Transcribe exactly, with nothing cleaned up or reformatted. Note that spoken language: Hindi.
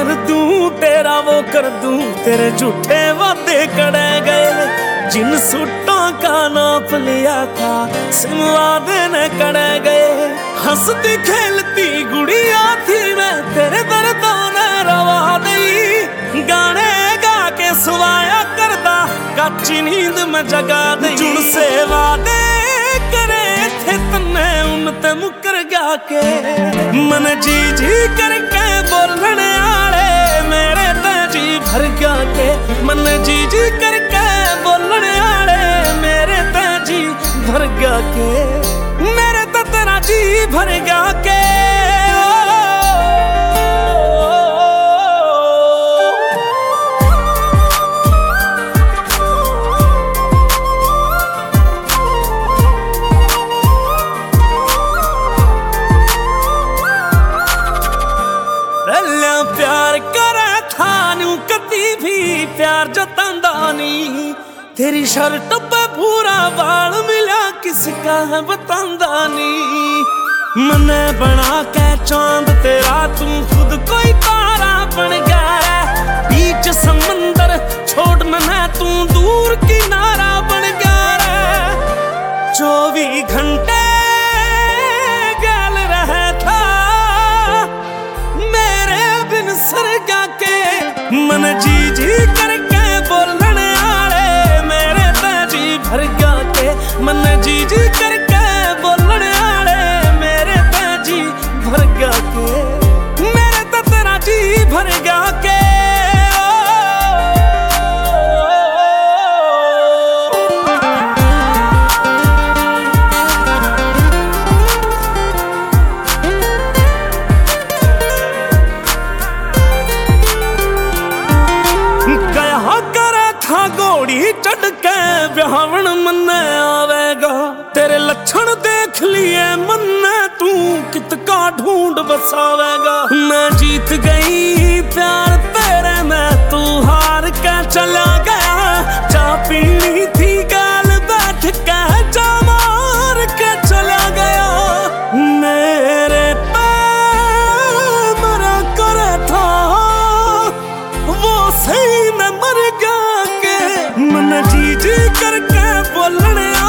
कर दूं तेरा वो कर दूं, तेरे झूठे वादे कड़े गए। जिन सूटों का नाप लिया था सिम वादे न कड़े गए। हंसती खेलती गुड़िया थी मैं, तेरे दर्दों ने रवा दी। गाने गा के सुवाया करदा, कच्ची नींद में जगा दी। जुड़ से वादे करे थे तन्ने उन ते मुकर गा के। मन जी जी करके बोलने आले मेरे ते जी भर गा के। मन जी जी करके बोलने आले मेरे ते जी भर गा के। मेरे ते तेरा जी भर गा के। प्यार करे था न्यू कदी भी प्यार जतांदा नी। तेरी शर्ट पे पूरा बाल मिला किसका है बतांदा नी। मने बना के चांद तेरा तू खुद कोई तारा बन गया। बीच समंदर छोड़ मने तू दूर किनारा बन गया। चौबीस घंटे गल रहे था सरगा के। मन जी जी करके बोलने आले मेरे ते जी भर गा के। मन जी जी करके बोलने आले मेरे ते जी भर गा के। मेरे ते तेरा जी भर गा के। घोड़ी चढ़ के ब्याहवन मन्ने आवेगा। तेरे लक्षण देख लिए मन्ने तू कितका ढूंढ बसावेगा। मैं जीत गई प्यार तेरे में तू हार के चला गया। चा पीनी थी गाल बैठ के चा मार के चला गया। मेरे पे मरा करे था वो सही में मर गया। मन जी जी करके बोलने